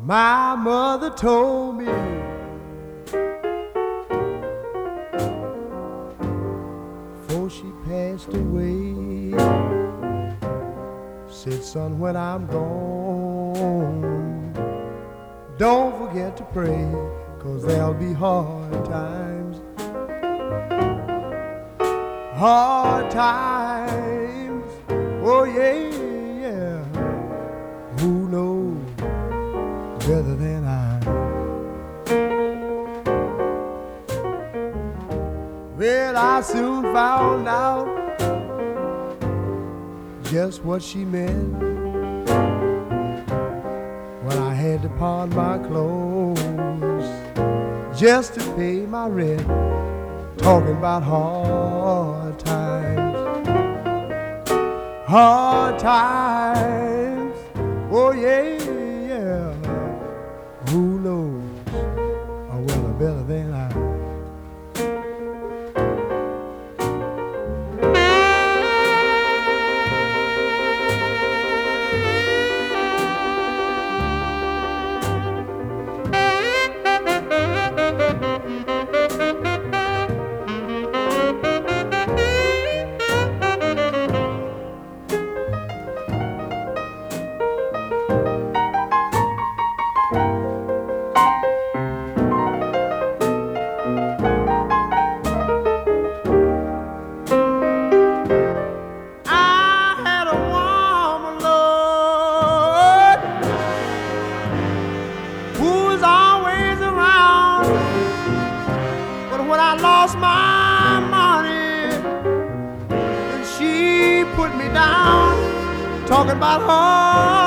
My mother told me before she passed away, said, son, when I'm gone, don't forget to pray, 'cause there'll be hard times. Hard times, oh yeah, yeah. Who knows better than I? Well, I soon found out just what she meant when I had to pawn my clothes just to pay my rent. Talking about hard times, hard times, oh yeah, yeah. Who knows a well better than I? Lost my money and she put me down, talking about her